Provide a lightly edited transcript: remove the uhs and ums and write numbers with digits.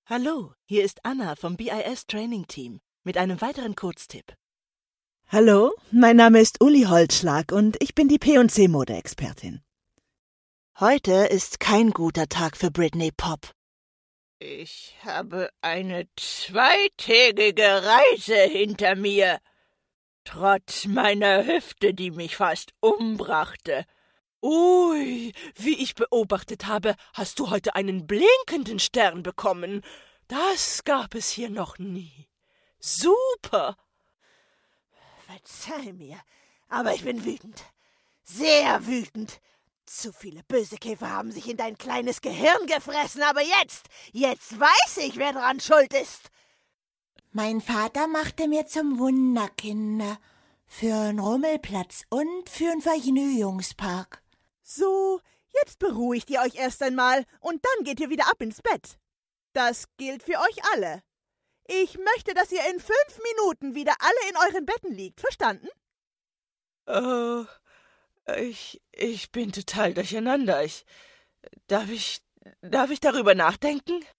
Hallo, hier ist Anna vom BIS Training Team mit einem weiteren Kurztipp. Hallo, mein Name ist Uli Holzschlag und ich bin die P&C-Mode-Expertin. Heute ist kein guter Tag für Britney Pop. Ich habe eine 2-tägige Reise hinter mir. Trotz meiner Hüfte, die mich fast umbrachte. Ui, wie ich beobachtet habe, hast du heute einen blinkenden Stern bekommen. Das gab es hier noch nie. Super! Verzeih mir, aber ich bin wütend. Sehr wütend. Zu viele Bösekäfer haben sich in dein kleines Gehirn gefressen, aber jetzt weiß ich, wer dran schuld ist. Mein Vater machte mir zum Wunderkinder. Für'n Rummelplatz und für'n Vergnügungspark. So, jetzt beruhigt ihr euch erst einmal und dann geht ihr wieder ab ins Bett. Das gilt für euch alle. Ich möchte, dass ihr in 5 Minuten wieder alle in euren Betten liegt. Verstanden? Ich bin total durcheinander. Darf ich darüber nachdenken?